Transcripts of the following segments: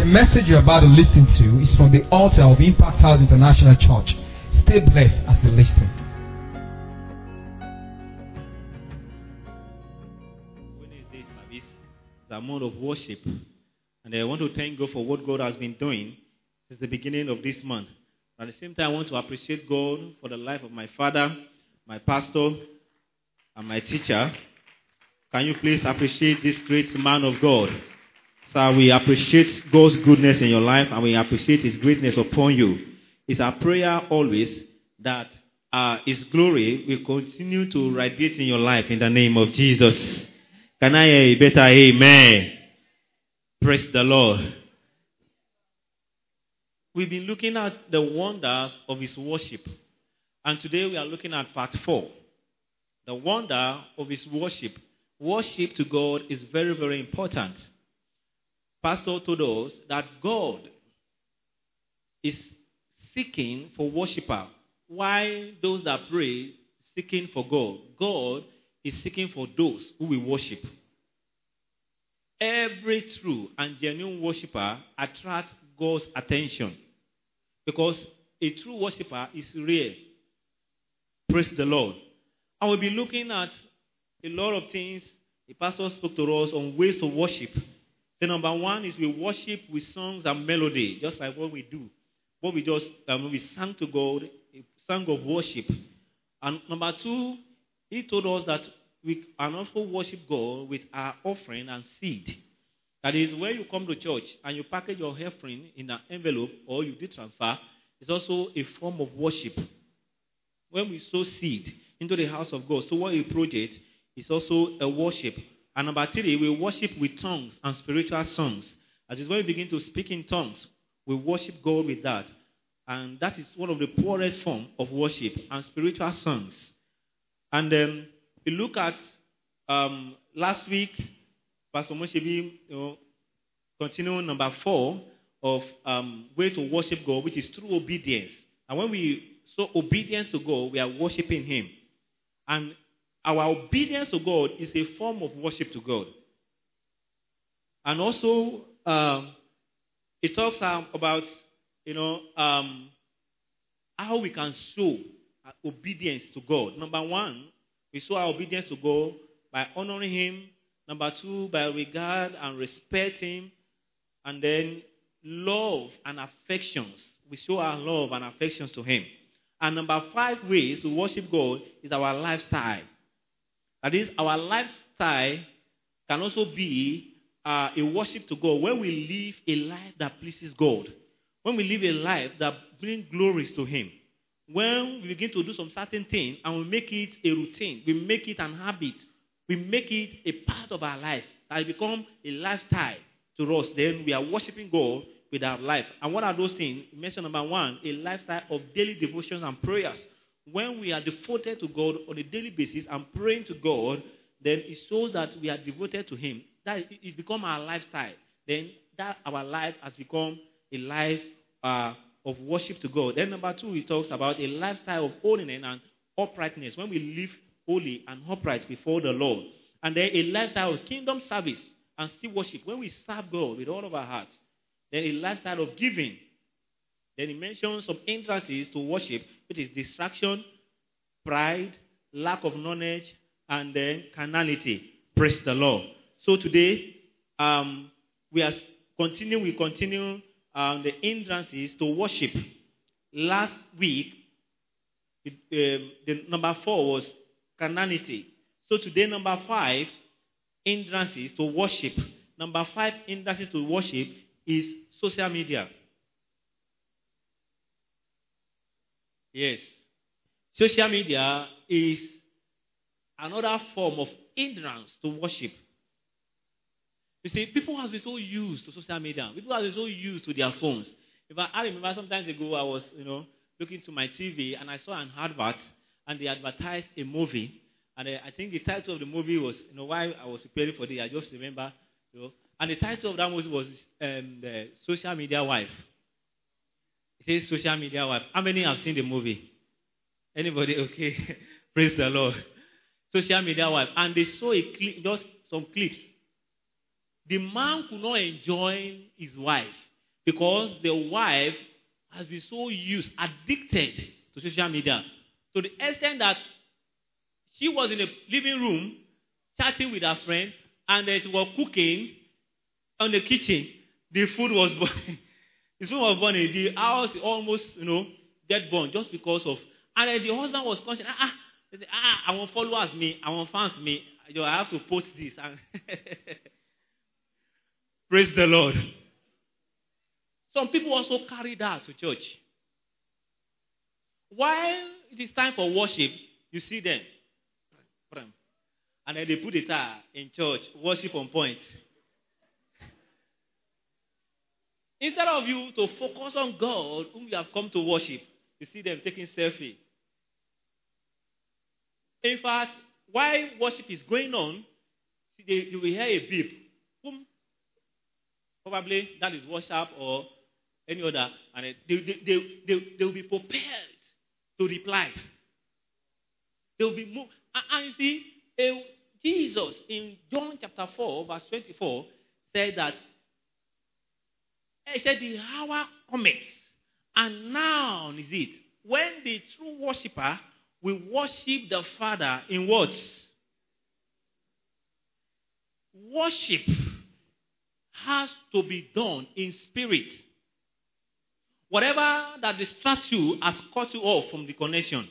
message you're about to listen to is from the altar of Impact House International Church. Stay blessed as you listen. Wednesday service is a mode of worship, and I want to thank God for what God has been doing since the beginning of this month. At the same time, I want to appreciate God for the life of my father, my pastor, and my teacher. Can you please appreciate this great man of God? Sir, we appreciate God's goodness in your life, and we appreciate His greatness upon you. It's our prayer always that His glory will continue to radiate in your life in the name of Jesus. Can I hear a better amen? Praise the Lord. We've been looking at the wonders of His worship, and today we are looking at part 4. The wonder of His worship. Worship to God is very, very important. Pastor told us that God is seeking for worshiper. Why those that pray seeking for God? God is seeking for those who will worship. Every true and genuine worshiper attracts God's attention because a true worshiper is real. Praise the Lord. And we'll be looking at a lot of things. The pastor spoke to us on ways to worship. The number one is we worship with songs and melody, just like what we do. What we just we sang to God, a song of worship. And number two, he told us that we can also worship God with our offering and seed. That is, when you come to church and you package your offering in an envelope or you do transfer, it's also a form of worship. When we sow seed into the house of God, so what a project is also a worship. And number three, we worship with tongues and spiritual songs. That is when we begin to speak in tongues, we worship God with that. And that is one of the purest form of worship and spiritual songs. And we look at last week, Pastor Moshebi, continuing number 4 of way to worship God, which is through obedience. And when we show obedience to God, we are worshiping Him. And our obedience to God is a form of worship to God. And also, it talks about, how we can show obedience to God. Number one, we show our obedience to God by honoring Him. Number 2, by regard and respect Him. And then love and affections. We show our love and affections to Him. And number 5 ways to worship God is our lifestyle. That is, our lifestyle can also be a worship to God when we live a life that pleases God. When we live a life that brings glories to Him. When we begin to do some certain thing and we make it a routine, we make it an habit, we make it a part of our life, that it becomes a lifestyle to us, then we are worshiping God with our life. And what are those things? Mention number 1, a lifestyle of daily devotions and prayers. When we are devoted to God on a daily basis and praying to God, then it shows that we are devoted to Him. That it becomes our lifestyle. Then that our life has become a life of worship to God. Then number 2, it talks about a lifestyle of holiness and uprightness. When we live holy and upright before the Lord. And then a lifestyle of kingdom service and still worship. When we serve God with all of our hearts. Then a lifestyle of giving. Then he mentions some hindrances to worship, which is distraction, pride, lack of knowledge, and then carnality. Praise the Lord. So today, we continue the hindrances to worship. Last week, the number 4 was carnality. So today, number 5, hindrances to worship. Number 5 hindrances to worship is social media. Yes. Social media is another form of hindrance to worship. You see, people have been so used to social media. People have been so used to their phones. I remember sometimes ago I was, looking to my TV and I saw an advert and they advertised a movie. And I think the title of the movie was, while I was preparing for this, I just remember, and the title of that movie was The Social Media Wife. It says Social Media Wife. How many have seen the movie? Anybody? Okay. Praise the Lord. Social Media Wife. And they saw a clip, just some clips. The man could not enjoy his wife. Because the wife has been so addicted to social media, to the extent that she was in a living room chatting with her friend, and she was cooking on the kitchen. The food was burning. The food was burning. The house almost, get burned just because of. And then the husband was conscious. I want followers me. I want fans me. I have to post this. Praise the Lord. Some people also carry that to church. While it is time for worship, you see them. And then they put it in church, worship on point. Instead of you to focus on God, whom you have come to worship, you see them taking selfie. In fact, while worship is going on, you will hear a beep. Boom. Probably that is WhatsApp or any other. And they will be prepared to reply. They will be moved. And you see, Jesus in John chapter 4, verse 24, said that, he said, the hour cometh, and now is it, when the true worshiper will worship the Father in what? Worship has to be done in spirit. Whatever that distracts you has cut you off from the connection.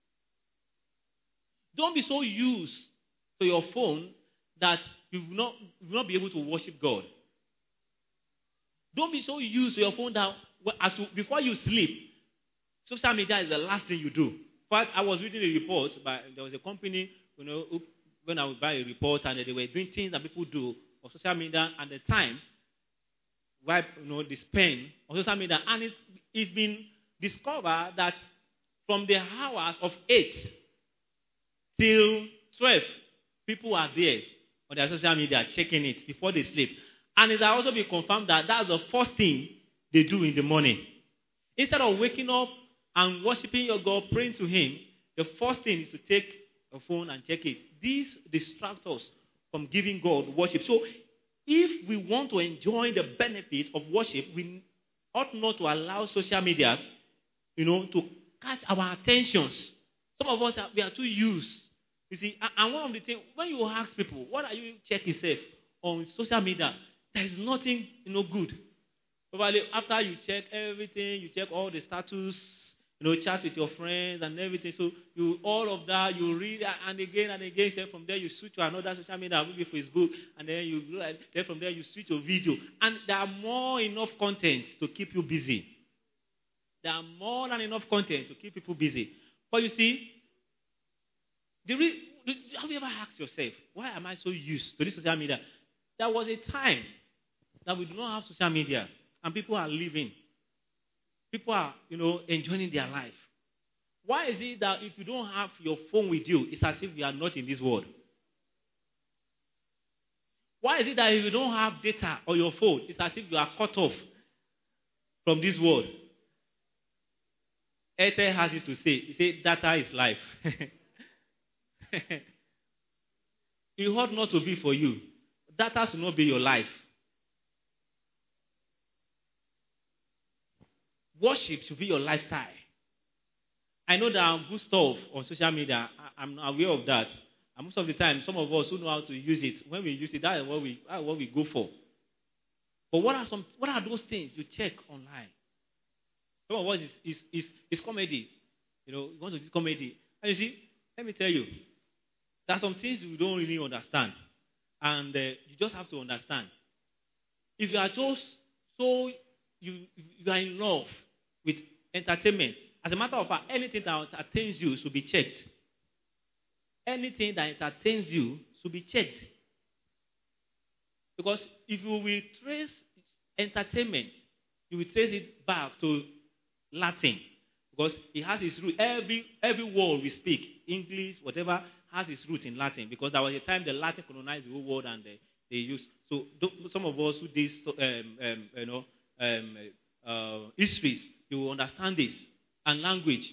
Don't be so used to your phone that you will not be able to worship God. Don't be so used to your phone that before you sleep, social media is the last thing you do. But I was reading a report there was a company, when I would buy a report, and they were doing things that people do on social media and the time, they spend on social media, and it's been discovered that from the hours of 8 till 12, people are there on their social media checking it before they sleep. And it has also been confirmed that that's the first thing they do in the morning. Instead of waking up and worshiping your God, praying to Him, the first thing is to take a phone and check it. This distracts us from giving God worship. So, if we want to enjoy the benefit of worship, we ought not to allow social media, to catch our attentions. Some of us, we are too used. You see, and one of the things, when you ask people, what are you checking yourself on social media? There is nothing, good. Probably after you check everything, you check all the status, chat with your friends and everything. So all of that, you read and again. So from there, you switch to another social media, maybe Facebook, and then from there you switch to video. And there are more enough content to keep you busy. There are more than enough content to keep people busy. But you see, have you ever asked yourself, why am I so used to this social media? There was a time that we do not have social media, and people are living. People are, enjoying their life. Why is it that if you don't have your phone with you, it's as if you are not in this world? Why is it that if you don't have data on your phone, it's as if you are cut off from this world? Airtel has it to say. He said, data is life. It ought not to be for you. Data should not be your life. Worship should be your lifestyle. I know there are good stuff on social media. I'm aware of that. And most of the time, some of us who know how to use it, when we use it, that is what we go for. But what are those things you check online? Some of us is comedy. You want to do comedy. And you see, let me tell you, there are some things you don't really understand. And you just have to understand. If you are just so, you are in love with entertainment. As a matter of fact, anything that entertains you should be checked. Anything that entertains you should be checked. Because if you will trace entertainment, you will trace it back to Latin. Because it has its root. Every word we speak, English, whatever, has its root in Latin. Because there was a time the Latin colonized the whole world and they used. So some of us who did histories, you will understand this. And language.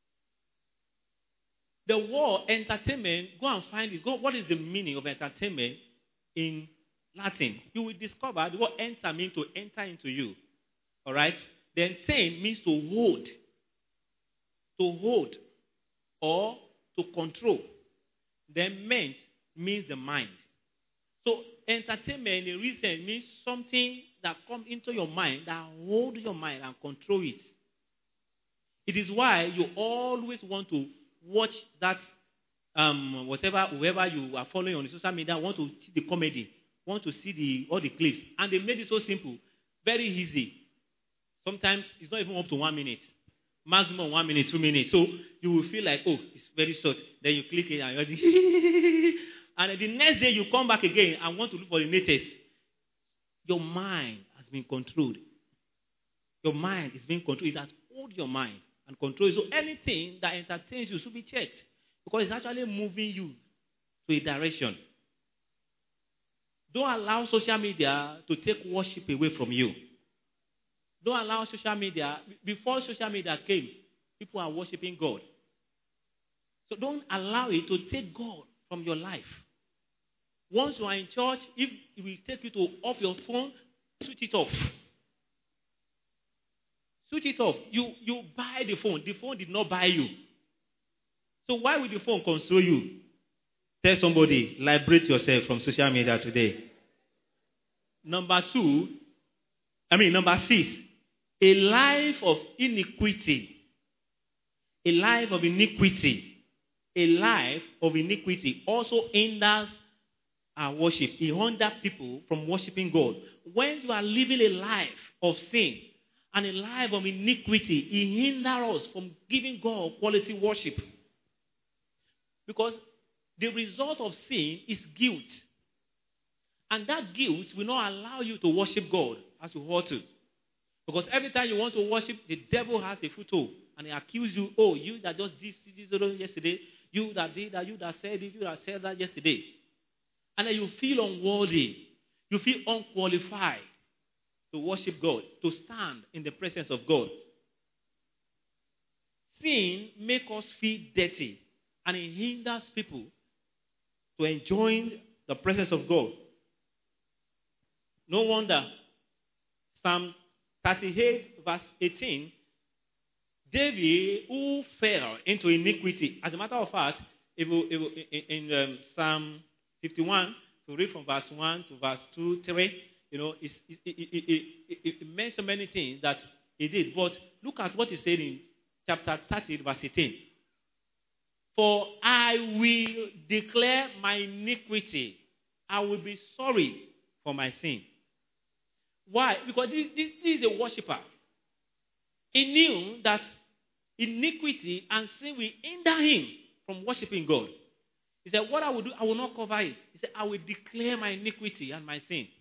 The word entertainment, go and find it. What is the meaning of entertainment in Latin? You will discover the word enter means to enter into you. All right? Then ten means to hold. To hold or to control. Then ment means the mind. So entertainment in recent means something that comes into your mind, that hold your mind and control it. It is why you always want to watch that whoever you are following on the social media, want to see the comedy, want to see all the clips. And they made it so simple, very easy. Sometimes it's not even up to 1 minute. Maximum 1 minute, 2 minutes. So you will feel like, oh, it's very short. Then you click it and you're like, and the next day you come back again and want to look for the latest. Your mind has been controlled. Your mind is being controlled. It has hold your mind and control. So anything that entertains you should be checked. Because it's actually moving you to a direction. Don't allow social media to take worship away from you. Don't allow social media. Before social media came, people are worshiping God. So don't allow it to take God from your life. Once you are in church, if it will take you to off your phone, switch it off. Switch it off. You buy the phone. The phone did not buy you. So why would the phone console you? Tell somebody, liberate yourself from social media today. Number 6, a life of iniquity. A life of iniquity. A life of iniquity also hinders our worship. It hinders people from worshiping God. When you are living a life of sin and a life of iniquity, it hinders us from giving God quality worship. Because the result of sin is guilt. And that guilt will not allow you to worship God as you ought to. Because every time you want to worship, the devil has a foothold. And he accuses you, oh, you that just did this yesterday, you that did that, you that said it, you that said that yesterday. And then you feel unworthy. You feel unqualified to worship God, to stand in the presence of God. Sin makes us feel dirty. And it hinders people to enjoy the presence of God. No wonder Psalm 38 verse 18, David who fell into iniquity. As a matter of fact, in Psalm 51, to read from verse 1 to verse 2, 3, it mentions many things that he did. But look at what he said in chapter 30 verse 18. For I will declare my iniquity. I will be sorry for my sin. Why? Because this is a worshiper. He knew that iniquity and sin will hinder him from worshiping God. He said, what I will do, I will not cover it. He said, I will declare my iniquity and my sin.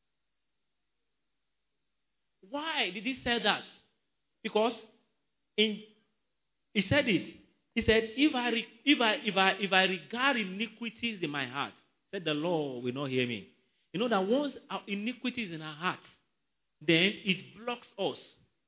Why did he say that? Because he said it. He said, if I regard iniquities in my heart, said the Lord will not hear me. You know that once our iniquity is in our heart, then it blocks us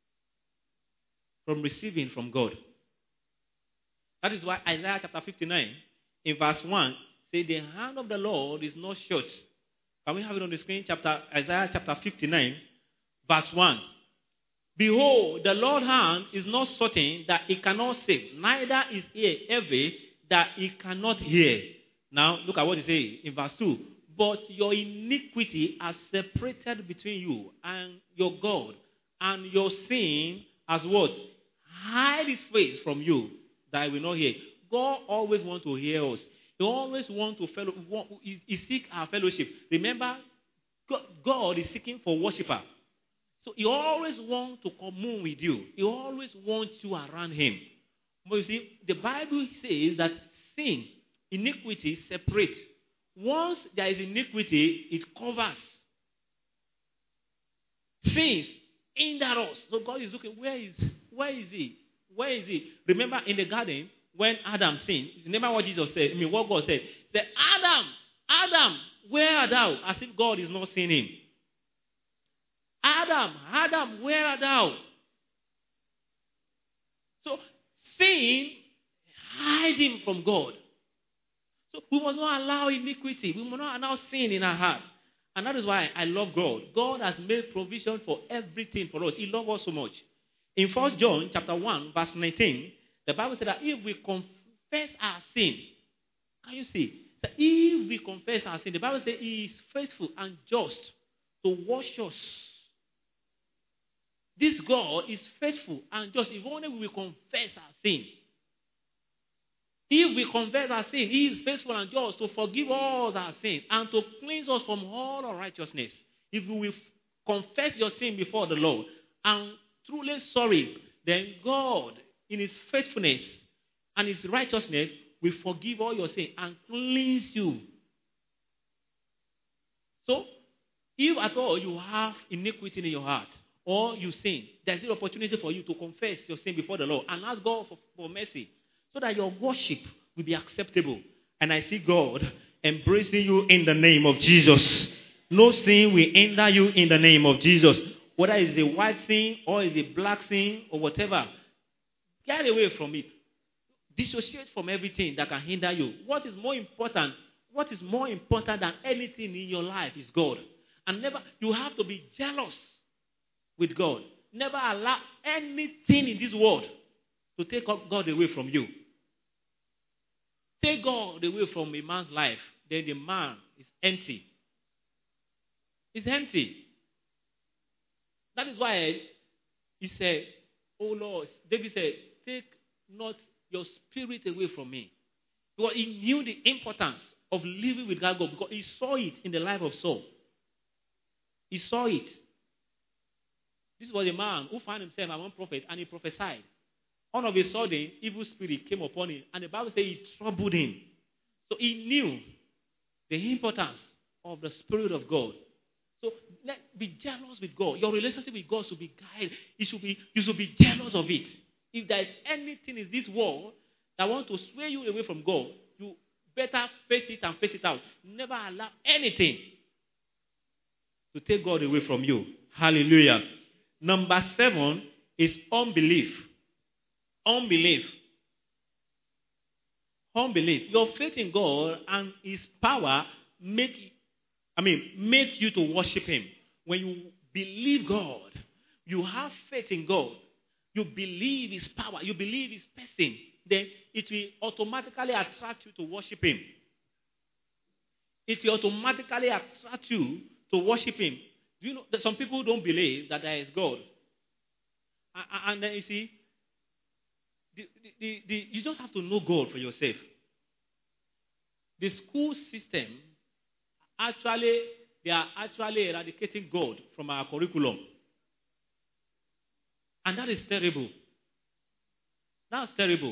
from receiving from God. That is why Isaiah chapter 59, in verse 1, says, the hand of the Lord is not short. Can we have it on the screen? Isaiah chapter 59, verse 1. Behold, the Lord's hand is not certain that it cannot save, neither is ear heavy that it cannot hear. Now, look at what he says in verse 2. But your iniquity has separated between you and your God, and your sin has what? Hide his face from you, that I will not hear. God always wants to hear us. He always wants to he seek our fellowship. Remember, God is seeking for worshiper. So he always wants to commune with you. He always wants you around him. But you see, the Bible says that sin, iniquity, separate. Once there is iniquity, it covers. Sins hinder us. So God is looking, where is he? Where is he? Remember in the garden, when Adam sinned, remember what Jesus said? What God said? He said, Adam, where art thou? As if God is not seeing him. Adam, where art thou? So sin hides him from God. So we must not allow iniquity. We must not allow sin in our heart. And that is why I love God. God has made provision for everything for us. He loves us so much. In 1 John chapter 1, verse 19, the Bible said that if we confess our sin, can you see? That if we confess our sin, the Bible says He is faithful and just to wash us. This God is faithful and just. If only we confess our sin. If we confess our sin, He is faithful and just to forgive all our sin and to cleanse us from all unrighteousness. If we will confess your sin before the Lord and truly sorry, then God, in His faithfulness and His righteousness, will forgive all your sin and cleanse you. So, if at all you have iniquity in your heart or you sin, there's an opportunity for you to confess your sin before the Lord and ask God for mercy, so that your worship will be acceptable. And I see God embracing you in the name of Jesus. No sin will hinder you in the name of Jesus. Whether it's a white sin or it's a black sin or whatever, get away from it. Dissociate from everything that can hinder you. What is more important than anything in your life is God. And you have to be jealous with God. Never allow anything in this world to take God away from you. Take God away from a man's life, then the man is empty. It's empty. That is why he said, oh Lord, David said, take not your spirit away from me. Because he knew the importance of living with God because he saw it in the life of Saul. He saw it. This was a man who found himself among prophets and he prophesied. All of a sudden, evil spirit came upon him, and the Bible says it troubled him. So he knew the importance of the Spirit of God. So be jealous with God. Your relationship with God should be guided. You should be jealous of it. If there is anything in this world that wants to sway you away from God, you better face it and face it out. Never allow anything to take God away from you. Hallelujah. Number 7 is unbelief. Unbelief. Your faith in God and His power make you to worship Him. When you believe God, you have faith in God, you believe His power, you believe His person, then it will automatically attract you to worship Him. It will automatically attract you to worship Him. Do you know that some people don't believe that there is God? And then you see, you just have to know God for yourself. The school system, they are actually eradicating God from our curriculum. And that is terrible. That's terrible.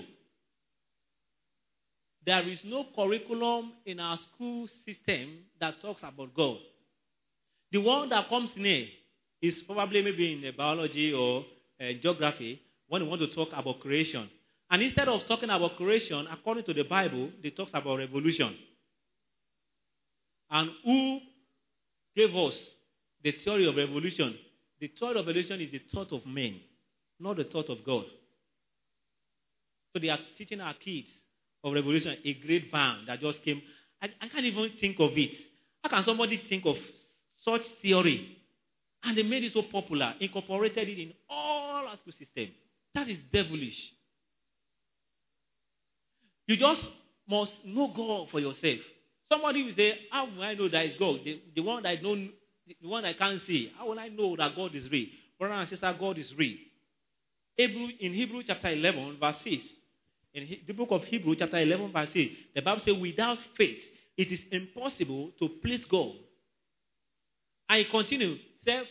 There is no curriculum in our school system that talks about God. The one that comes near is probably maybe in biology or geography, when we want to talk about creation. And instead of talking about creation, according to the Bible, they talk about revolution. And who gave us the theory of evolution? The theory of evolution is the thought of men, not the thought of God. So they are teaching our kids of revolution, a great bang that just came. I can't even think of it. How can somebody think of such theory? And they made it so popular, incorporated it in all our school system. That is devilish. You just must know God for yourself. Somebody will say, how will I know that is God? The one that the one I can't see. How will I know that God is real? Brother and sister, God is real. In Hebrews chapter 11, verse 6. In the book of Hebrews chapter 11, verse 6, the Bible says, without faith, it is impossible to please God. And it continues,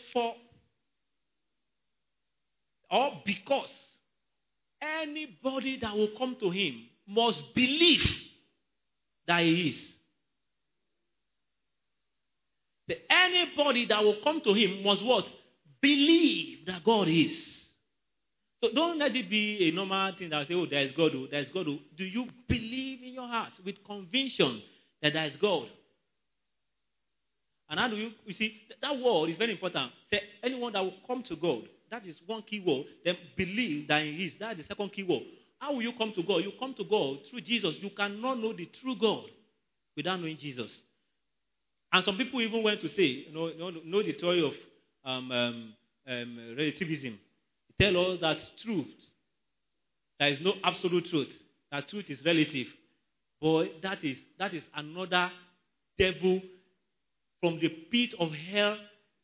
because anybody that will come to Him must believe that He is. Anybody that will come to Him must what? Believe that God is. So don't let it be a normal thing that say, oh, there is God. There is God. Do you believe in your heart with conviction that there is God? And how do you see, that word is very important. Say, anyone that will come to God, that is one key word. Then believe that He is. That is the second key word. How will you come to God? You come to God through Jesus. You cannot know the true God without knowing Jesus. And some people even went to say, know the theory of relativism. Tell us that truth, there is no absolute truth. That truth is relative. But that is another devil from the pit of hell.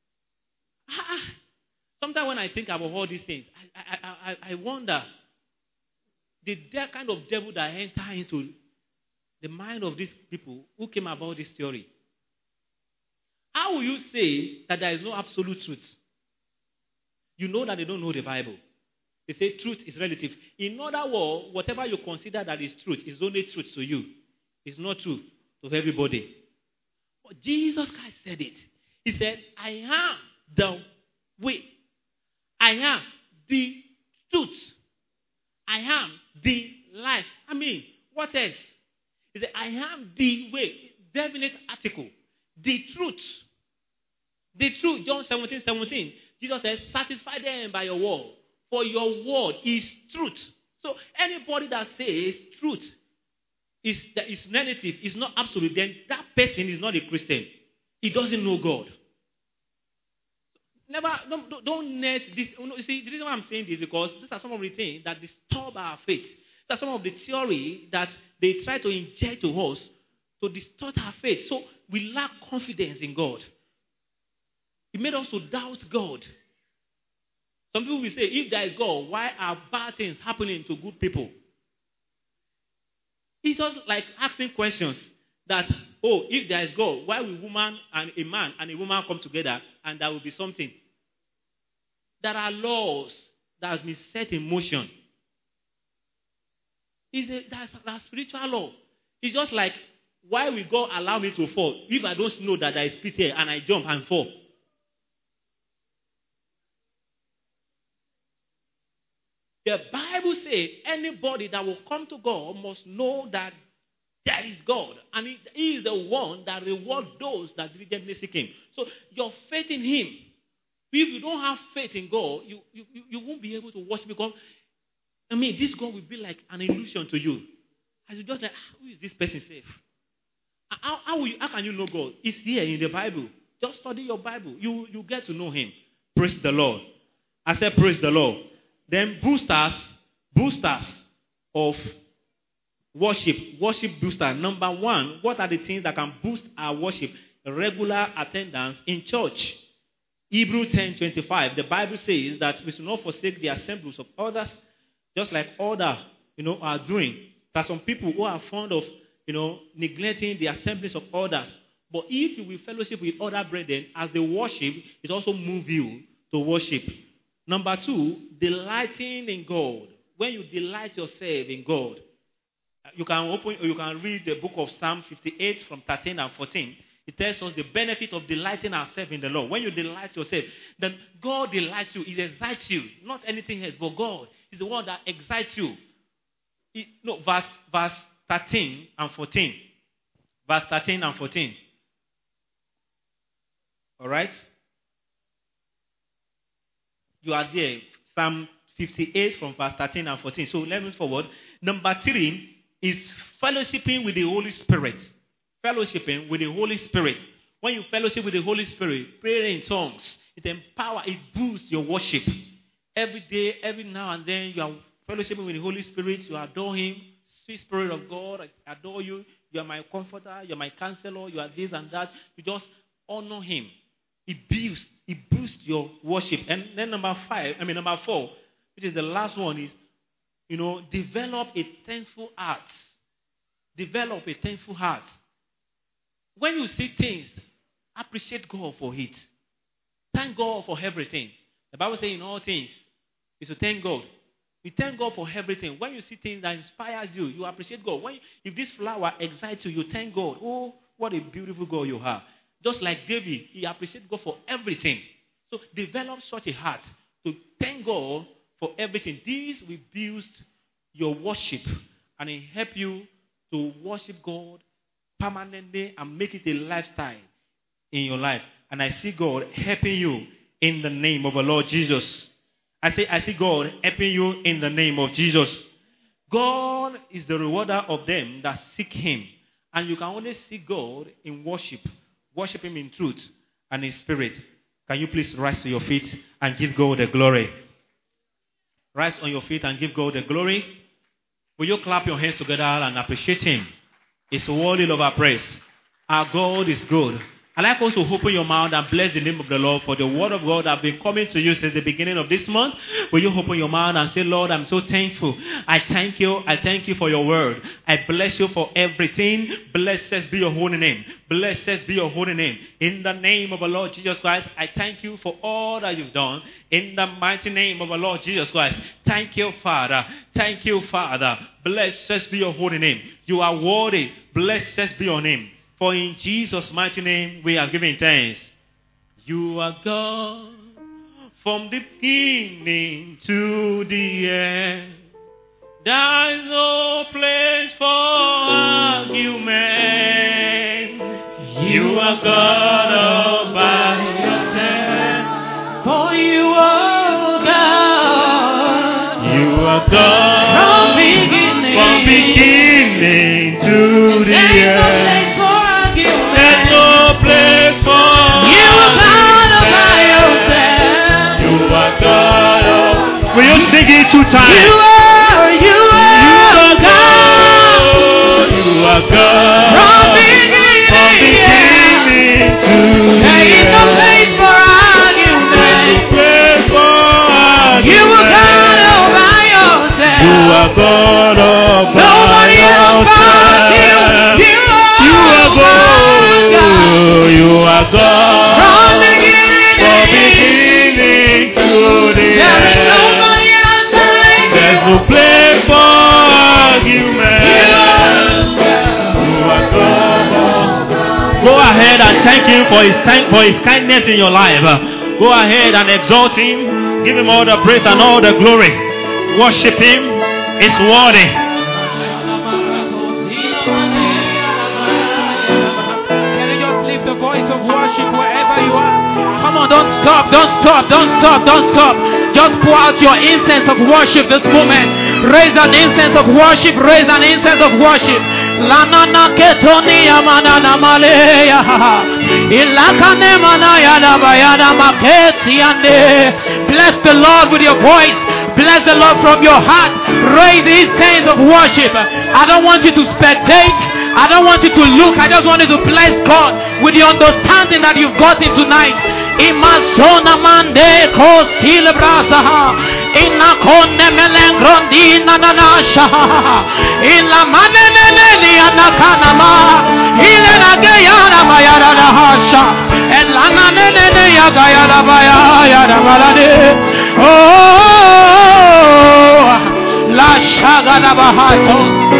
Sometimes when I think about all these things, I wonder the kind of devil that enter into the mind of these people who came about this theory. How will you say that there is no absolute truth? You know that they don't know the Bible. They say truth is relative. In other words, whatever you consider that is truth is only truth to you. It's not true to everybody. But Jesus Christ said it. He said, I am the way. I am the truth. I am the life. I mean, what else? He said, I am the way. Definite article. The truth. The truth. John 17:17. Jesus says, satisfy them by your word. For your word is truth. So anybody that says truth is relative, is not absolute, then that person is not a Christian. He doesn't know God. Don't net this. You see, the reason why I'm saying this is because these are some of the things that disturb our faith. That's some of the theory that they try to inject to us to distort our faith. So we lack confidence in God. It made us to doubt God. Some people will say, if there is God, why are bad things happening to good people? It's just like asking questions that, if there is God, why will a man and a woman come together and there will be something? There are laws that has been set in motion. That's spiritual law. It's just like, why will God allow me to fall if I don't know that there is pit here and I jump and fall? The Bible says anybody that will come to God must know that there is God. And He is the one that rewards those that diligently seek Him. So your faith in Him. If you don't have faith in God, you won't be able to worship because, this God will be like an illusion to you. As you just like, who is this person safe? How can you know God? It's here in the Bible. Just study your Bible. You get to know Him. Praise the Lord. I said praise the Lord. Then boosters of worship booster. Number one, what are the things that can boost our worship? Regular attendance in church. Hebrews 10:25. The Bible says that we should not forsake the assemblies of others, just like others, are doing. There are some people who are fond of, neglecting the assemblies of others. But if you will fellowship with other brethren as they worship, it also moves you to worship. Number two, delighting in God. When you delight yourself in God, you can read the book of Psalm 58 from 13 and 14. It tells us the benefit of delighting ourselves in the Lord. When you delight yourself, then God delights you. He excites you. Not anything else, but God is the one that excites you. Verse 13 and 14. Verse 13 and 14. All right? You are there. Psalm 58 from verse 13 and 14. So let me move forward. Number 3 is fellowshipping with the Holy Spirit. Fellowshipping with the Holy Spirit. When you fellowship with the Holy Spirit, prayer in tongues, it empowers, it boosts your worship. Every day, every now and then, you are fellowshipping with the Holy Spirit. You adore Him. Sweet Spirit of God, I adore you. You are my comforter. You are my counselor. You are this and that. You just honor Him. It boosts your worship. And then number 4, which is the last one, is, develop a thankful heart. Develop a thankful heart. When you see things, appreciate God for it. Thank God for everything. The Bible says in all things, is to thank God. You thank God for everything. When you see things that inspires you, you appreciate God. If this flower excites you, you thank God. Oh, what a beautiful God you have. Just like David, he appreciates God for everything. So develop such a heart to thank God for everything. This will boost your worship and it help you to worship God permanently and make it a lifestyle in your life. And I see God helping you in the name of the Lord Jesus. I see God helping you in the name of Jesus. God is the rewarder of them that seek Him. And you can only see God in worship Worship him in truth and in spirit. Can you please rise to your feet and give God the glory? Rise on your feet and give God the glory. Will you clap your hands together and appreciate him? It's worthy of our praise. Our God is good. I'd like also to open your mouth and bless the name of the Lord for the word of God that has been coming to you since the beginning of this month. Will you open your mouth and say, Lord, I'm so thankful. I thank you. I thank you for your word. I bless you for everything. Blessed be your holy name. Blessed be your holy name. In the name of our Lord Jesus Christ, I thank you for all that you've done. In the mighty name of our Lord Jesus Christ. Thank you, Father. Thank you, Father. Blessed be your holy name. You are worthy. Blessed be your name. For in Jesus' mighty name we are giving thanks. You are God from the beginning to the end. There is no place for argument. You are God all by yourself. For you are God. You are God from beginning to the end. Will you sing it 2 times? You are God. You are God. From beginning to there is no place for argument. You are God all by yourself. You are God all by nobody yourself. You are God. You are God. From beginning to the end. No place for argument. Go ahead and thank him for his kindness in your life. Go ahead and exalt him. Give him all the praise and all the glory. Worship him. It's worthy. Can you just lift the voice of worship wherever you are? Come on, don't stop. Just pour out your incense of worship this moment. Raise an incense of worship. Raise an incense of worship. Bless the Lord with your voice. Bless the Lord from your heart. Raise the incense of worship. I don't want you to spectate. I don't want you to look. I just want you to bless God with the understanding that you've gotten tonight. Imazona mande kostil brasaha inna konne melengrondina nanasha illa manenene anakanama ile nagayara mayara hasha elana nene yagayara bayara balade oh la shagana bahatos.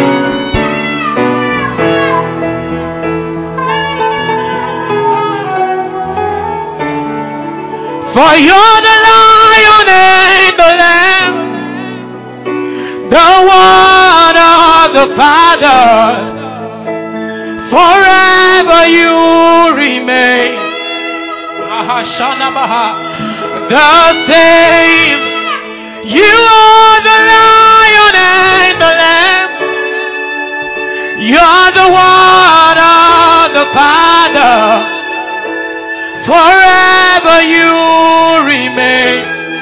For you're the Lion and the Lamb, the Word of the Father. Forever you remain. The same. You are the Lion and the Lamb. You're the Word of the Father. Forever you remain.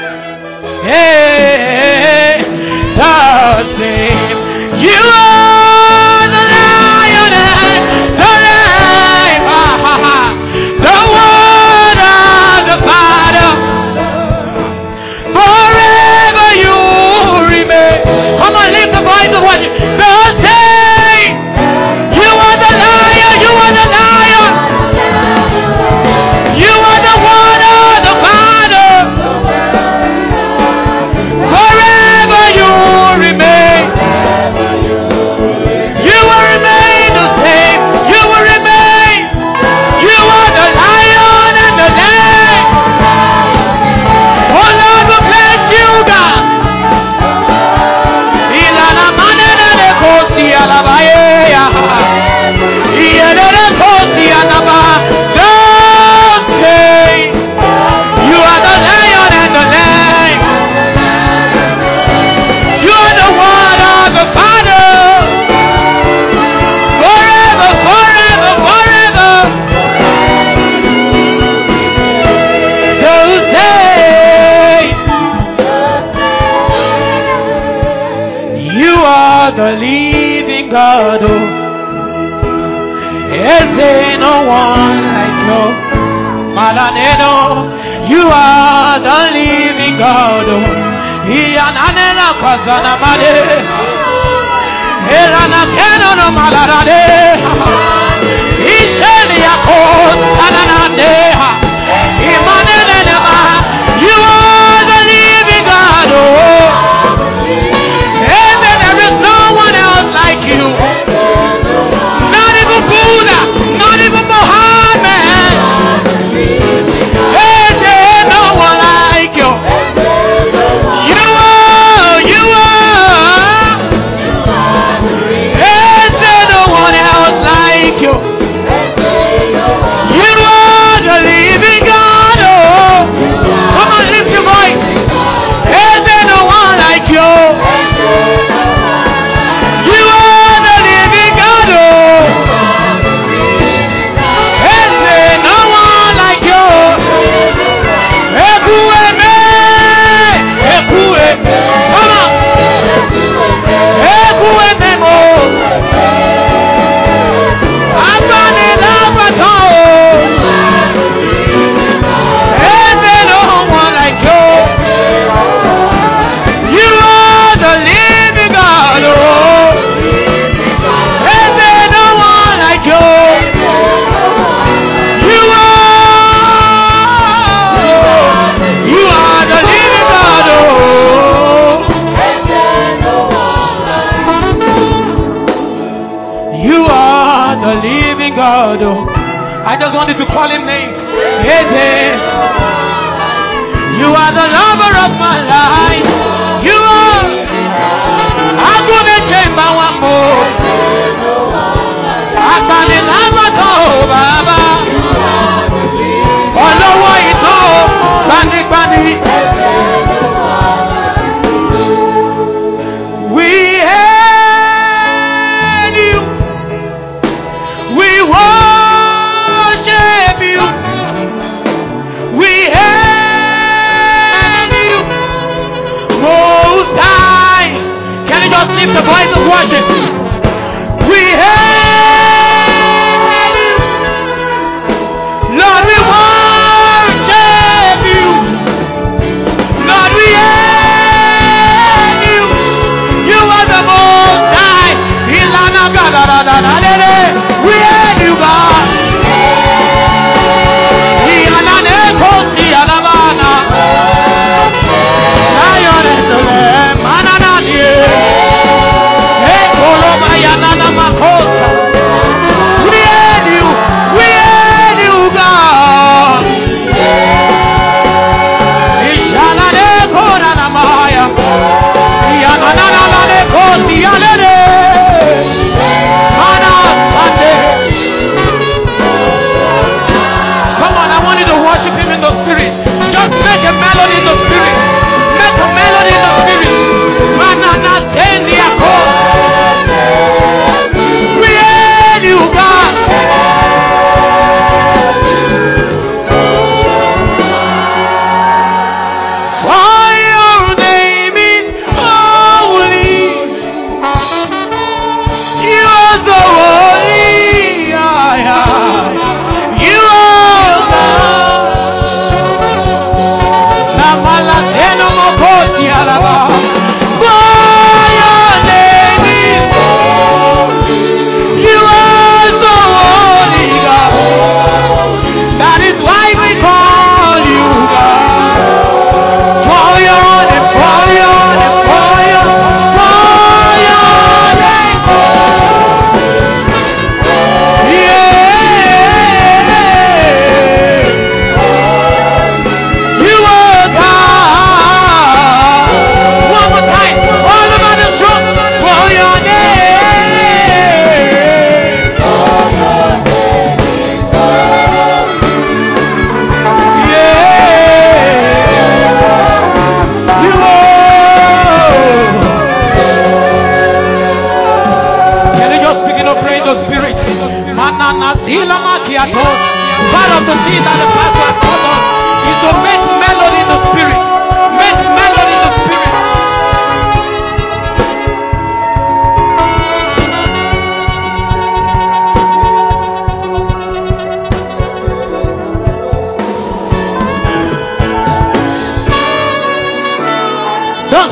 Hey, the same. You are the Lion and the Lamb, the Word of the Father. Forever you remain. Come on, lift the voice of worship. The same. You are the Lion. You are the Lion. You are the Word of the Father. the living God. Is there no one like you? Malaneno, you are the living God. Iyananela kazana made. Erana keno no malarade. Isheli akos ananade. Imanene ma. You are the living God. Amen. There is no one else like you. Not even Buddha. Not even Muhammad. There's no one like you. You are. There's no one else like you. You are the living God. Oh. Come on, lift your voice. There's no one like you. You are the living God. Oh. There's no one like you. Ekueme. Come on. Ekueme mo. Abane labato. There's no one like you. You are the living God. Oh. There's no one like you. You are the living God. Oh. You are the living God. Oh. I just wanted to call him names. You are the lover of my life. You are. I'm gonna change my one more. I'm gonna love my dog, Baba. All over you go, Bani. We hail you. We worship you. We hail you. Most High. Can you just lift the voice of worship? We hail you. Lord, we worship you. Lord, we hail you. You are the Most High. Ilana gadadadadadede. We hail you, God. Iyanane kosi alamana. Lion and the Lamb. Mananadie. Ekoloba yanana makosa. We hail you. We hail you, God. Ishalane korana maya. Iyanana kosi alede. Mana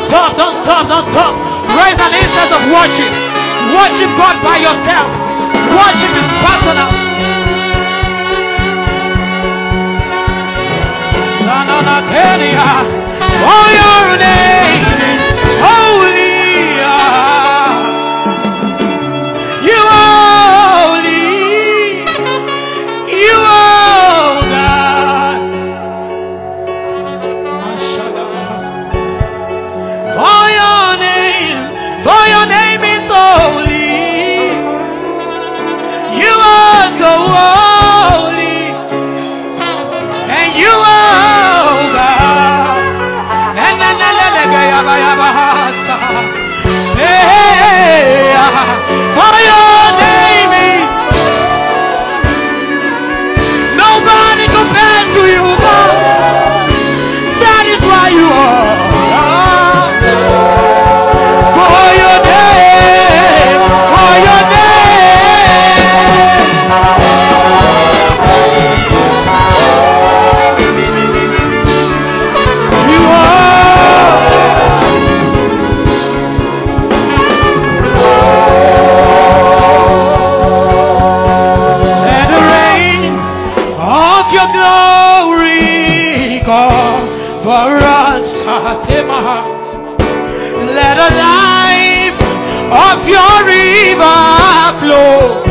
stop, don't stop, don't stop. Raise an incense of worship. Worship God by yourself. Worship is personal. Oh, your name is holy. You are holy. You are God. For your name is holy. You are so holy. And you are God. For your name is nobody compares to you, God. That is why you are. For your name, for your name, you are. Let the rain of your glory cover us. Let the life of your river flow.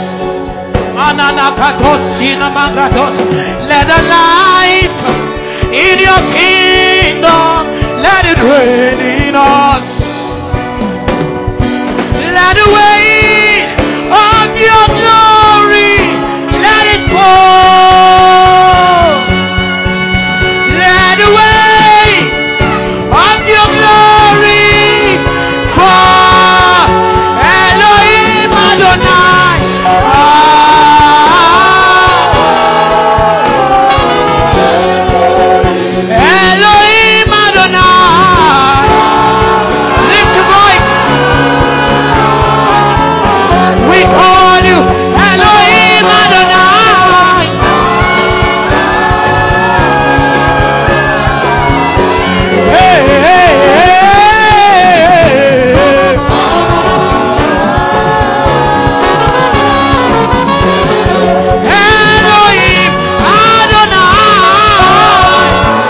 Let the life in your kingdom, let it rain in us. Let the weight of your glory, let it pour. Let the weight of your glory pour. Elohim Adonai. Elohim Adonai. Lift your voice. We call you Elohim Adonai. Hey, hey, hey. Elohim Adonai.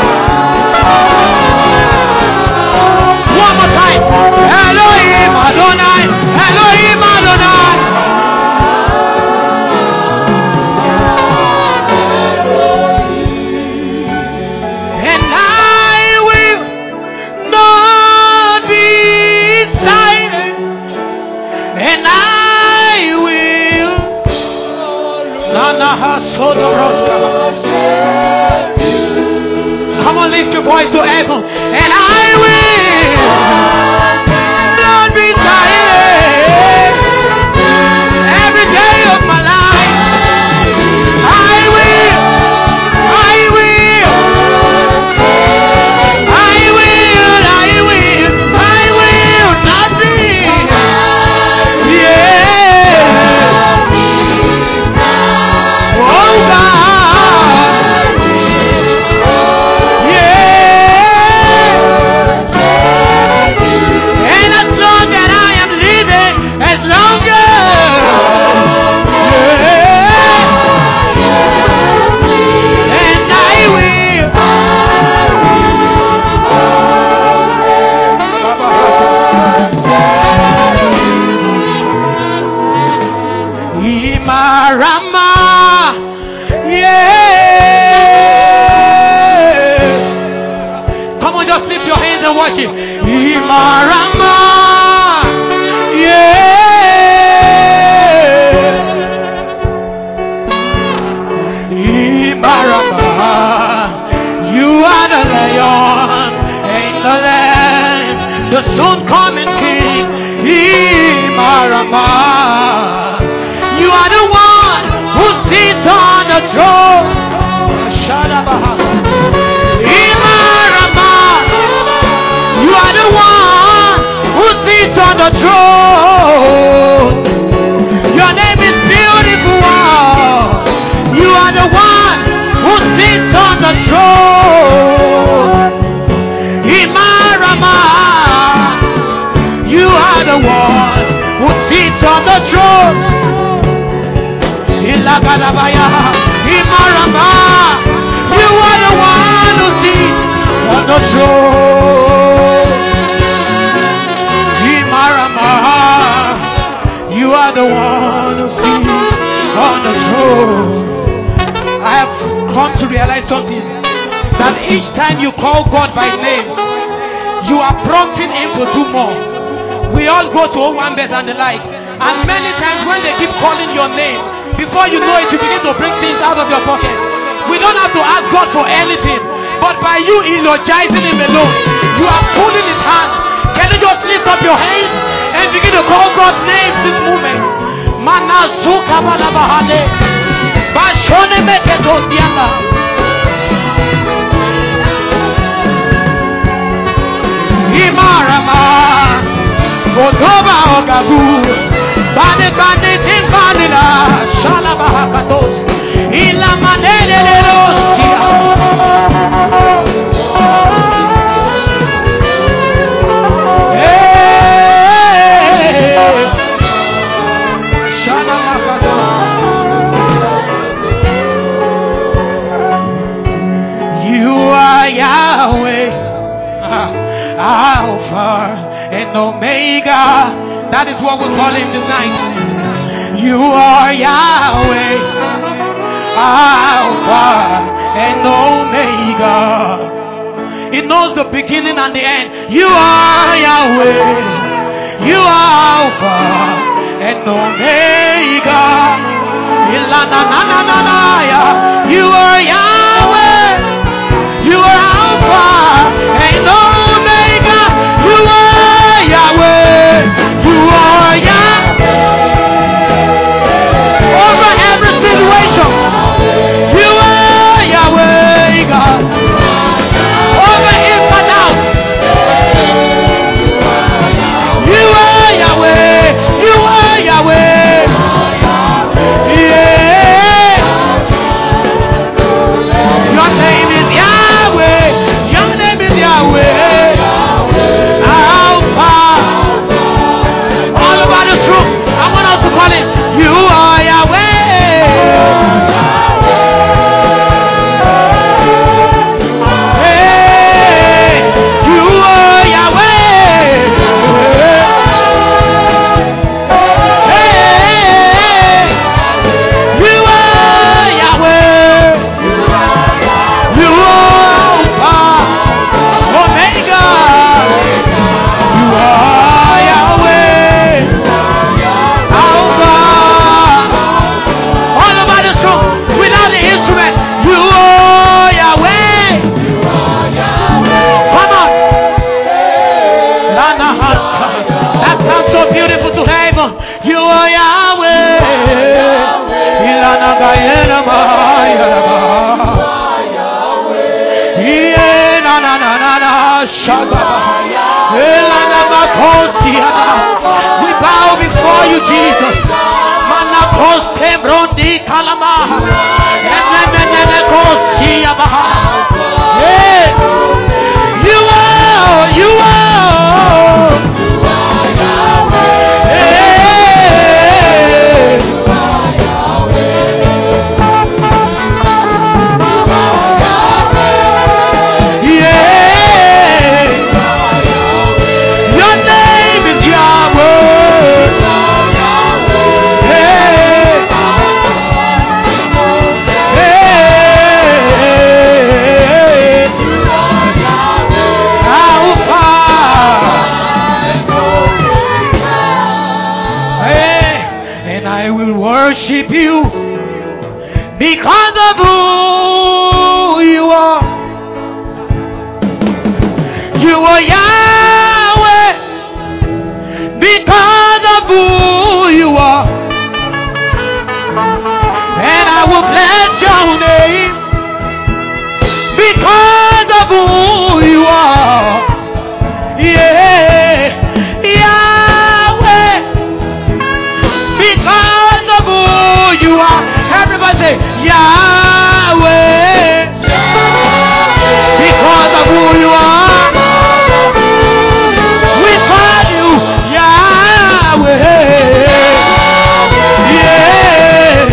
One more time. Elohim Adonai. Elohim Adonai. And I will not be silent. And I will. Come on, lift your voice to heaven. And I will not be silent. Every day of my life, I will, I will, I will, I will, I will not be. Yeah. Oh God. Yeah. And as long as I am living, as long as and I will. Imarama, yeah. Come on, just lift your hands and worship. Imarama, yeah. Imarama, you are the lion and the lamb, the soon coming king. Imarama, you are the one who sits on the throne. Imarama, you are the one to realize something. That each time you call God by name, you are prompting Him to do more. We all go to Owambes and the like. And many times when they keep calling your name, before you know it, you begin to bring things out of your pocket. We don't have to ask God for anything. But by you eulogizing Him alone, you are pulling His hand. Can you just lift up your hands and begin to call God's name this moment? Manazuka balabahale. Bashone meketosiana. Imarama. Godoba ogabu. Bane bane tin banila. Shalabahakatos. Ilamanelerosia. Yahweh, Alpha and Omega. That is what we call Him tonight. You are Yahweh, Alpha and Omega. He knows the beginning and the end. You are Yahweh, you are Alpha and Omega. You are Yahweh, you are Alpha and Omega. You are Yahweh, you are Yahweh. Over every situation, you are Yahweh, God. Over ins and outs, you are Yahweh, you are Yahweh. Yeah. Your name is Yahweh. Your name is Yahweh. Alpha. All over this room, I want us to call Him. You are Yahweh. Hey, you are Yahweh. Hey, you are Yahweh. You are Alpha, Omega. You are Yahweh, Alpha. All over this room, without the instrument, you are Yahweh. Come on. Lana Hasa. That sounds so beautiful to heaven. You are Yahweh. Ilana Gayena Maya. Na na na na na Shaba. Elana Makosia. We bow before you, Jesus. Manakos Tembrondi Kalama. Emenenekosia Baha. You are, you are. Worship you because of who you are. You are Yahweh because of who you are. And I will bless your name because of who you are. Yeah, Yahweh because of who you are. Everybody say Yahweh. Because of who you are, we call you Yahweh. Yeah.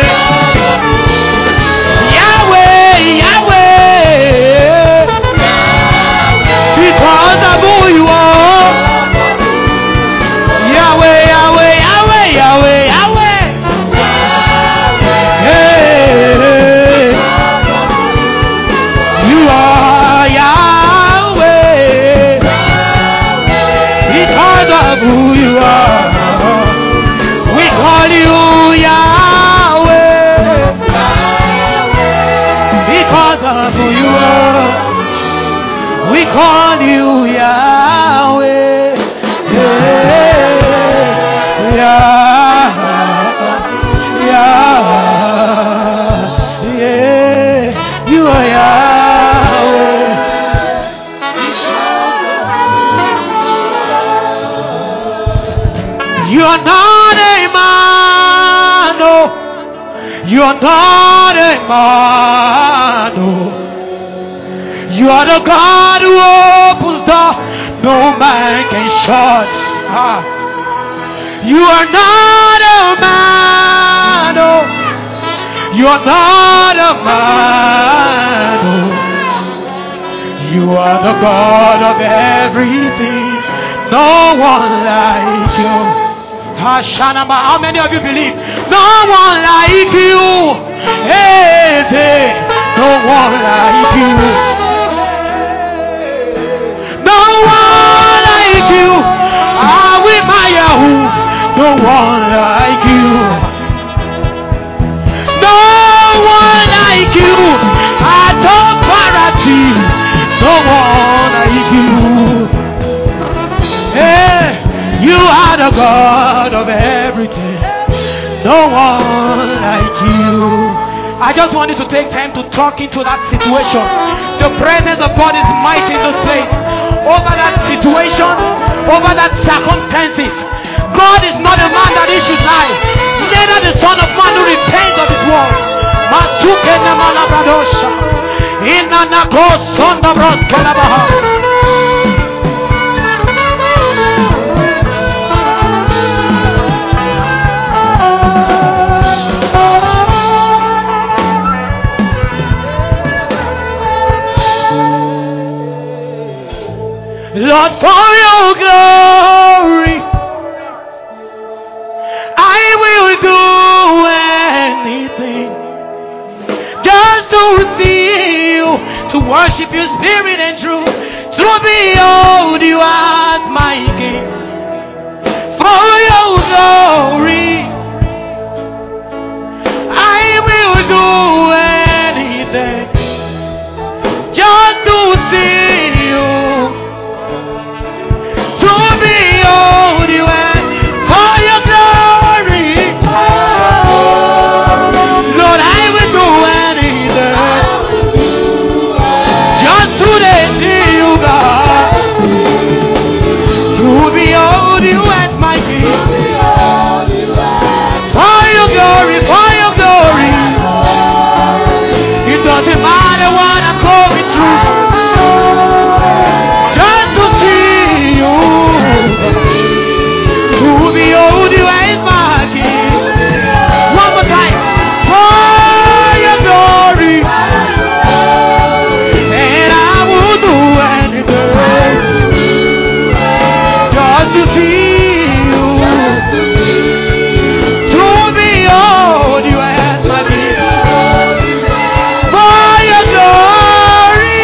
Yahweh, Yahweh. Because of who you are. Yahweh, Yahweh, Yahweh, Yahweh, Yahweh. Hey. wonderful you are. We call you Yahweh. You are Yahweh. You are not a man, no. You are not a man, no. You are the God who opens door no man can shut. You are not a man, no. You are not a man, no. You are the God of everything. No one like you. How many of you believe? No one like you. Hey, no one like you. No one like you. I will admire who. No one like you. No one like you. I don't parity. No one like you. Hey, you are the God of everything. No one like you. I just want you to take time to talk into that situation. The presence of God is mighty in this place. Over that situation, over that circumstances. God is not a man that he should lie. Neither the Son of Man who repents of his word. Lord, for your glory, I will do anything just to see you, to worship you, spirit and truth, to behold you as my King. For your glory, I will do anything just to see you. Behold you and for your glory, Lord, I will do anything just to see you, God. To behold you as my King. For your glory, for your glory. It doesn't matter what I'm going through. Behold you as my King. One more time. For your glory, and I will do anything just to see you. To behold you as my King. For your glory,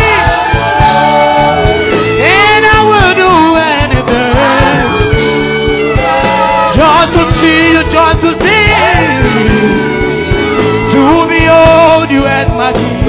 and I will do anything just to see you, just to see you, to behold you as my King.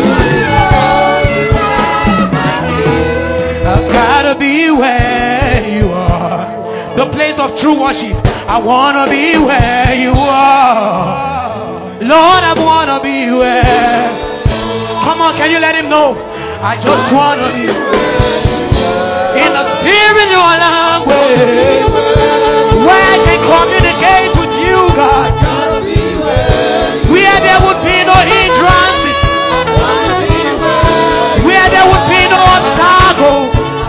I've gotta be where you are, the place of true worship. I wanna be where you are, Lord. I wanna be where. Come on, can you let him know? I just wanna be in the spiritual language, where I can communicate with you, God. Where there would be no hindrances, where there would be no obstacle.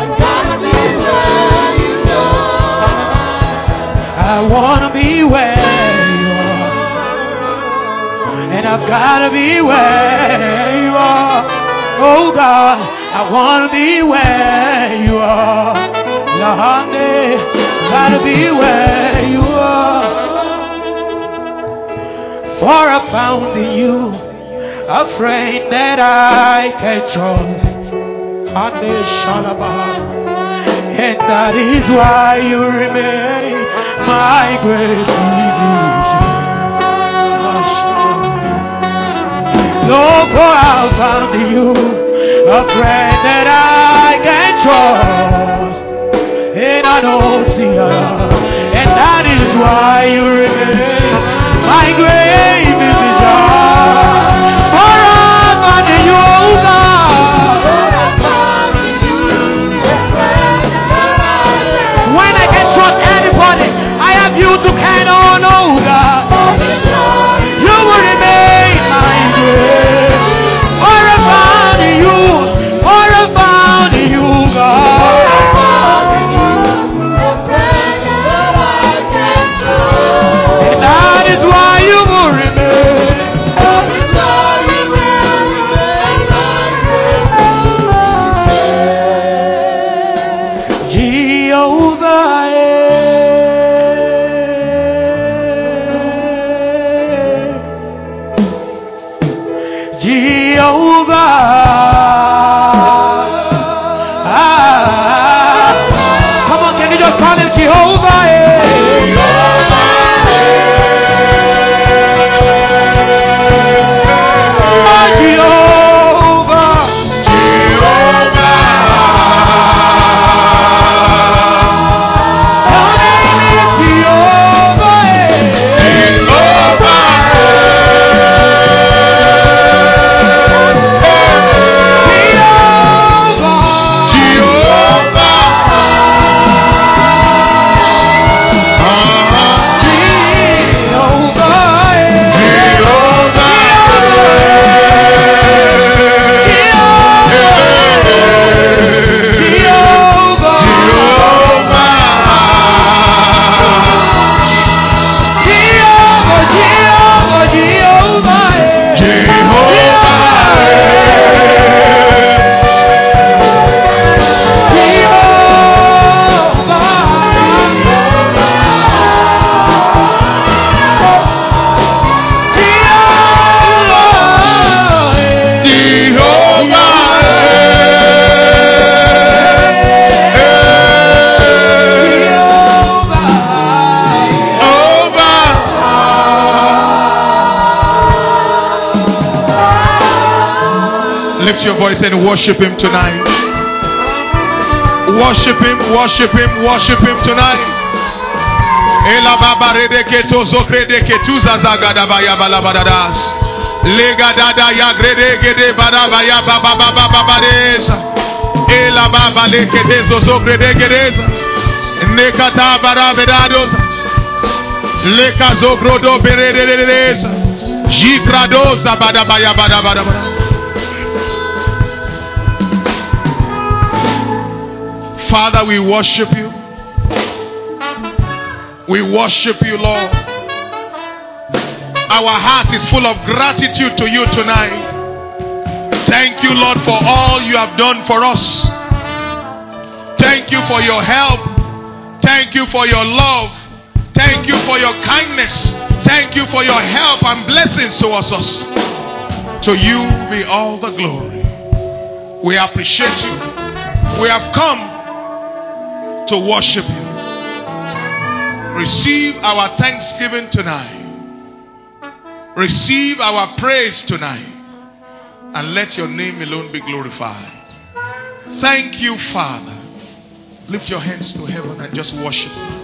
I wanna be where you are, and I've gotta be where you are. Oh God, I wanna be where you are. Lahane, gotta be where you are. For I found in you a friend that I can trust. And that is why you remain my great physician. So for I found you a friend that I can trust. And I don't see her. And that is why you remain my great physician. For I found you, God. When I can trust anybody, I have you to count on, oh God. You will remain my grace. For I found you, God. And that is why you will remain. Jehovah. Come on, can you just call him Jehovah? Lift your voice and worship him tonight. Worship him, worship him, worship him tonight. Ela baba redeke tozo kredeke tuza zagada baya balabadadas. Lega dada ya grede gede baraba ya baba baba baba desa. Ela baba leke dezo zo grede gedeza. Nekata barabedadosa. Leka zo grodo berededesa. Jikradosa badabaya badabada. Father, we worship you. We worship you, Lord. Our heart is full of gratitude to you tonight. Thank you, Lord, for all you have done for us. Thank you for your help. Thank you for your love. Thank you for your kindness. Thank you for your help and blessings towards us. To you be all the glory. We appreciate you. We have come to worship you. Receive our thanksgiving tonight. Receive our praise tonight. And let your name alone be glorified. Thank you, Father. Lift your hands to heaven and just worship him.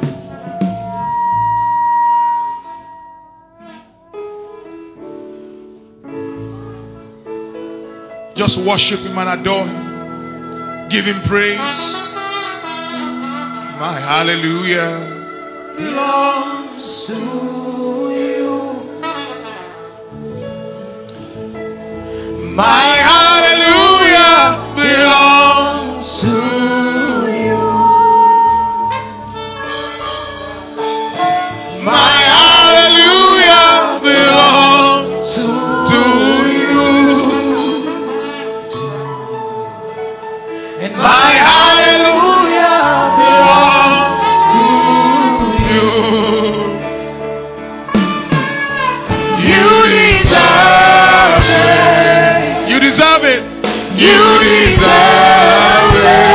Just worship him and adore him. Give him praise. My hallelujah belongs to you. My hallelujah belongs to you. My hallelujah belongs to you. And my hallelujah belongs to you. You deserve it. You deserve it. You deserve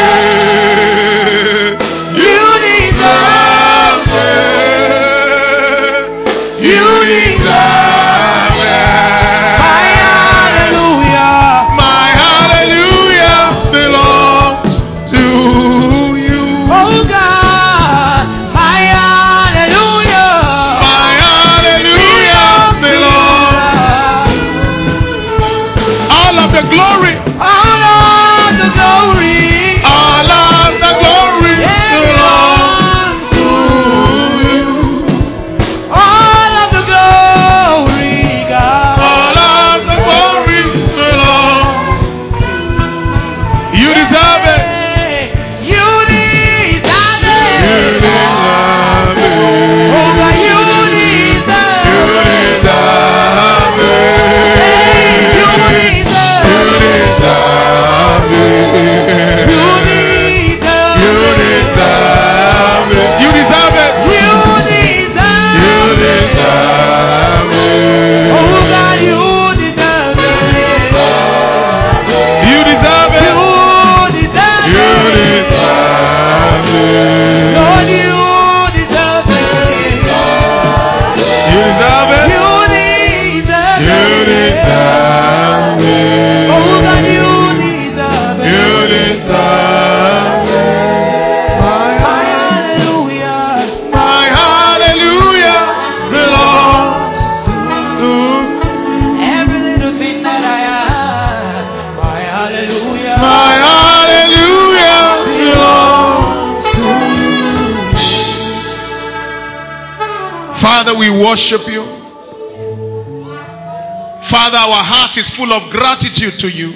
it. You deserve it. You deserve it. My the glory. All of the glory. All of the glory belongs to you. All of the glory, God. All of the glory belongs. You deserve it. You deserve it. You deserve it. Oh God, you deserve You it. deserve it. You deserve You it. deserve it. You You deserve deserve it. it. You deserve it. You You deserve it. deserve it. Oh God, you deserve it. You deserve it. You deserve You it. deserve it. Lord, you deserve it. You deserve it. You deserve You it. deserve it. Oh God, you deserve it. You deserve it. Hallelujah. My hallelujah belongs to Every little thing that I have, my hallelujah. my hallelujah belongs to you. Father, we worship you. Father, our heart is full of gratitude to you.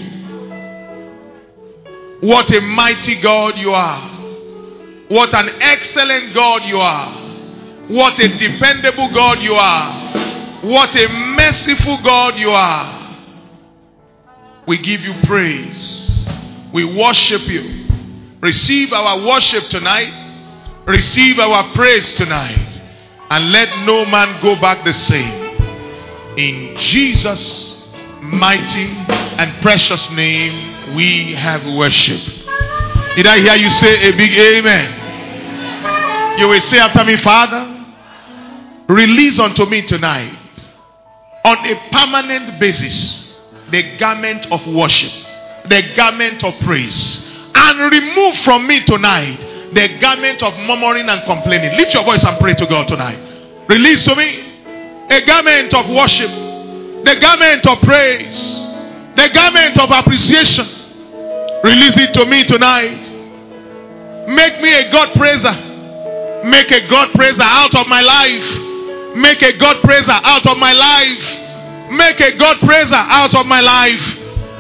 What a mighty God you are. What an excellent God you are. What a dependable God you are. What a merciful God you are. We give you praise. We worship you. Receive our worship tonight. Receive our praise tonight. And let no man go back the same. In Jesus' mighty and precious name, we have worship. Did I hear you say a big amen? You will say after me, Father, release unto me tonight, on a permanent basis, the garment of worship, the garment of praise, and remove from me tonight the garment of murmuring and complaining. Lift your voice and pray to God tonight. Release to me a garment of worship, the garment of praise, the garment of appreciation. Release it to me tonight. Make me a God praiser. Make a God praiser out of my life. Make a God praiser out of my life. Make a God praiser out of my life.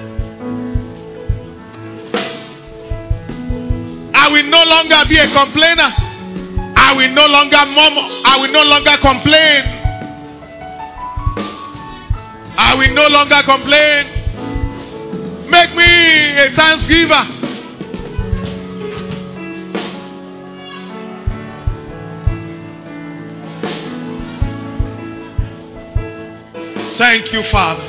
I will no longer be a complainer. I will no longer murmur. I will no longer complain. I will no longer complain. Make me a thanksgiver. Thank you, Father.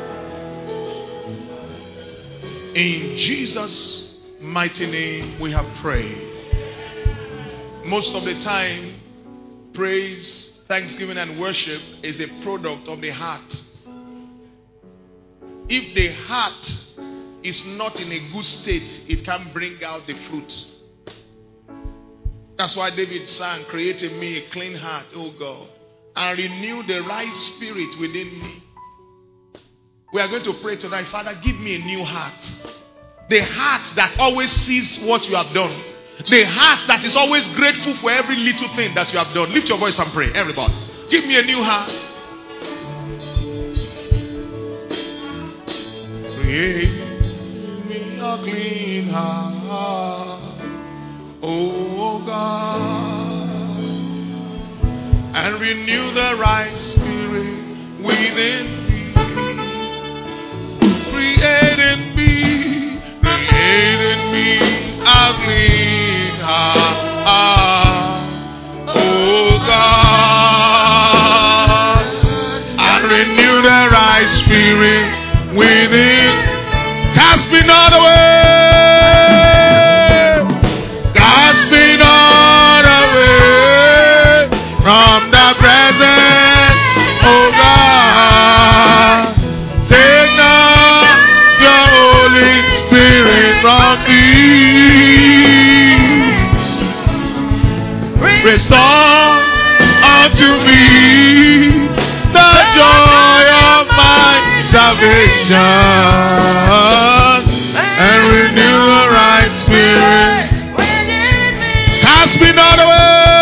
In Jesus' mighty name we have prayed. Most of the time, praise, thanksgiving, and worship is a product of the heart. If the heart is not in a good state, it can bring out the fruit. That's why David sang, create in me a clean heart, O God, and renew the right spirit within me. We are going to pray tonight, Father, give me a new heart. The heart that always sees what you have done. The heart that is always grateful for every little thing that you have done. Lift your voice and pray, everybody. Give me a new heart. Create me a clean heart, oh God, and renew the right spirit within me. Create in me a clean heart, oh God, and renew the right spirit within. Cast me not away. Cast me not away from the presence, oh God. Take not your Holy Spirit from me. Restore unto me the joy of my salvation. salvation and renew the right spirit. Cast me not away.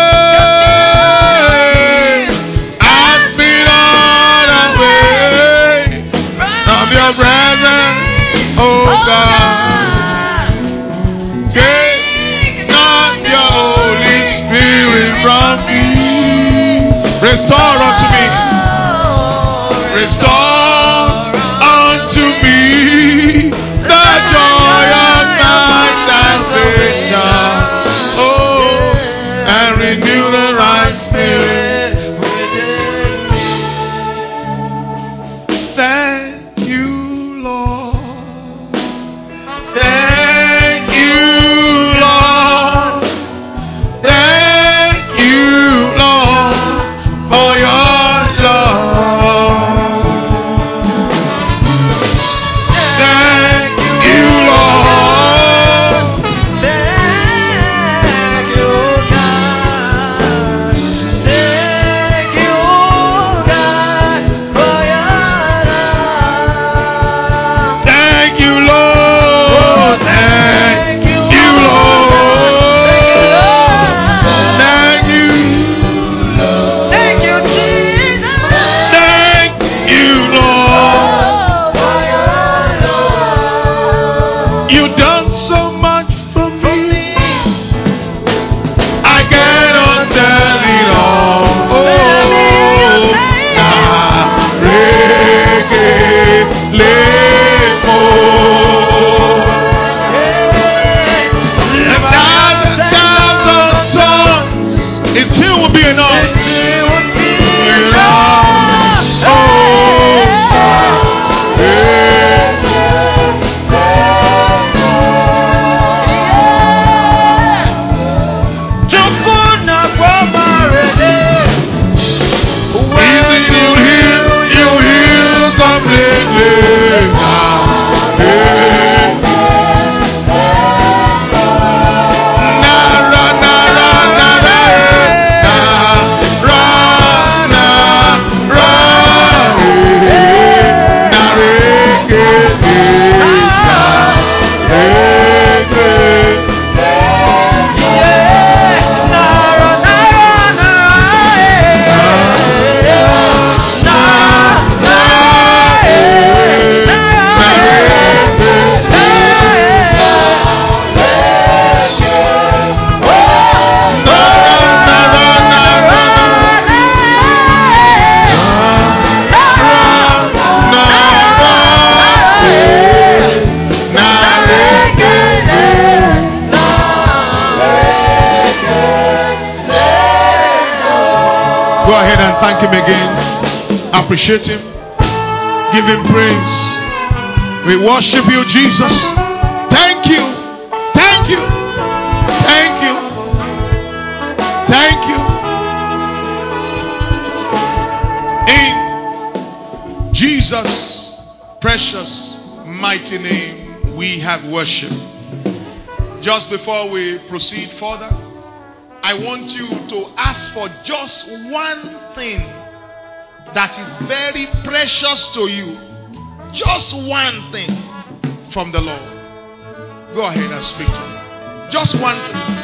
Cast me not away from your presence, oh God. Take not your Holy Spirit from me. Restore unto me. Restore unto me the joy of my salvation. Oh, and renew the right spirit. Thank you, Lord. Thank you, Lord. Thank you, Lord, for your love. Thank you, Lord. Thank you, God. Thank you, God, for your love. Thank you, Lord. Thank you, Lord. Thank you. Thank you, Jesus. Thank you, Lord. For your love. You've done so much for me. I cannot tell it all. Oh, it still will be enough. You heal completely. Go ahead and thank him again. Appreciate him. Give him praise. We worship you, Jesus. Thank you. Thank you. Thank you. Thank you. In Jesus' precious, mighty name, we have worship. Just before we proceed further, I want you to ask for just one thing that is very precious to you. Just one thing from the Lord. Go ahead and speak to him. Just one thing.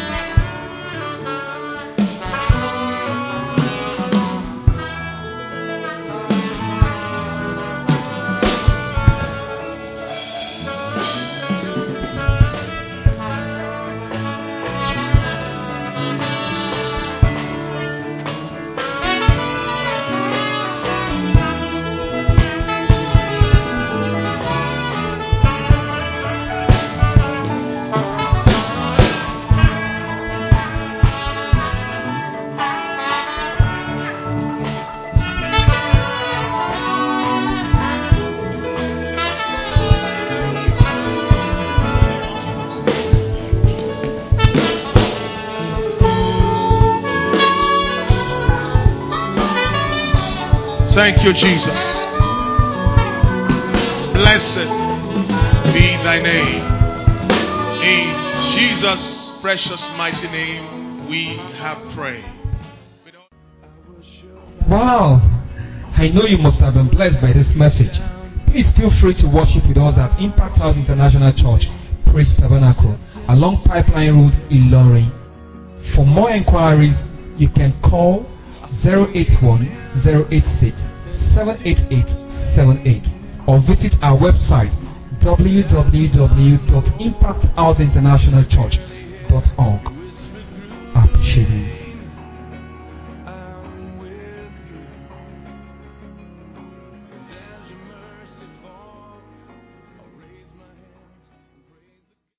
Thank you, Jesus. Blessed be thy name. In Jesus' precious mighty name, we have prayed. Wow. I know you must have been blessed by this message. Please feel free to worship with us at Impact House International Church, Praise Tabernacle, along Pipeline Road, Ilorin. For more inquiries, you can call 081-086-78878 or visit our website www.impacthouseinternationalchurch.org.